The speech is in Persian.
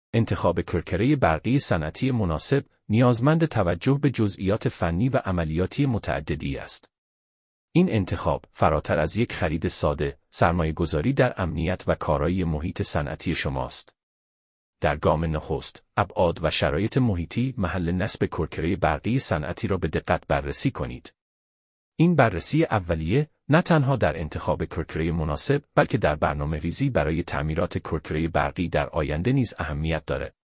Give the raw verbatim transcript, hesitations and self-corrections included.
انتخاب کرکره برقی صنعتی مناسب نیازمند توجه به جزئیات فنی و عملیاتی متعددی است. این انتخاب فراتر از یک خرید ساده، سرمایه‌گذاری در امنیت و کارایی محیط صنعتی شماست. در گام نخست، ابعاد و شرایط محیطی محل نصب کرکره برقی صنعتی را به دقت بررسی کنید. این بررسی اولیه نه تنها در انتخاب کرکره مناسب، بلکه در برنامه‌ریزی برای تعمیرات کرکره برقی در آینده نیز اهمیت دارد.